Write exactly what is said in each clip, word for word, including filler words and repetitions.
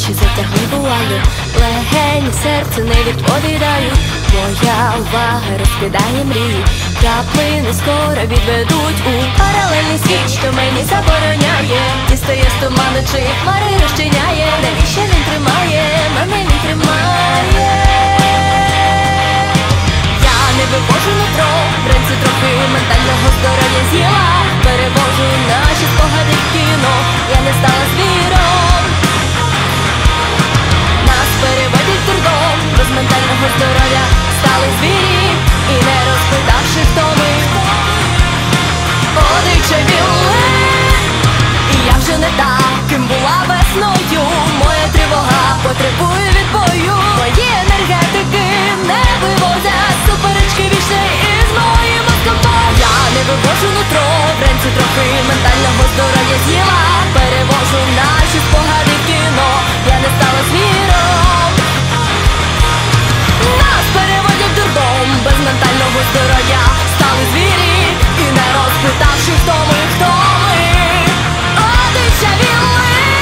очі затягли вуалю, легені серце не відповідають. Моя увага розкидає мрії, краплини скоро відведуть у паралельний світ, що мені забороняє. Дістає з туману, чи хмари розчиняє. Навіщо він тримає, мене він тримає. Я не вивожу нутро, вранці трохи ментального здоров'я з'їла. Перевожу наші спогади в кіно, я не стала звіром. Нас переводять дурдом, без ментального здоров'я стали звірі. І не розпитавши, хто ми, одичавіли. І я вже не та, ким була весною. Моя тривога потребує відбою. Мої енергетики не вивозять суперечки вічні із моїм мозком. Я не вивожу нутро, вранці трохи ментального здоров'я з'їла. Перевожу наші спогади в кіно, я не стала звіром. Нас переводять дурдом, без ментального здоров'я стали звірі. І не розпитавши, хто ми, хто ми, одичавіли.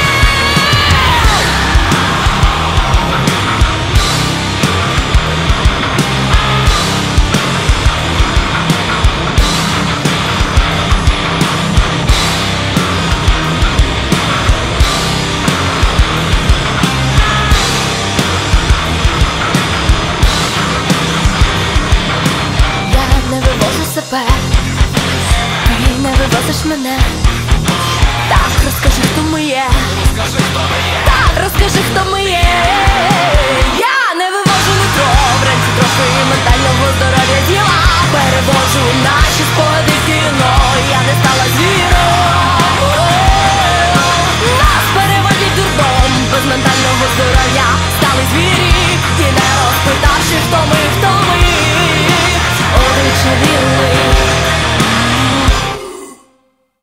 Себе, ти не вивозиш мене. Так, розкажи, хто ми є. Так, розкажи, хто ми є. Я не вивожу нутро, вранці трохи ментального здоров'я з'їла. Перевожу наші спогади в кіно, я не стала звіром. Нас переводять дурдом, без ментального здоров'я стали звірі. І не розпитавши, хто ми.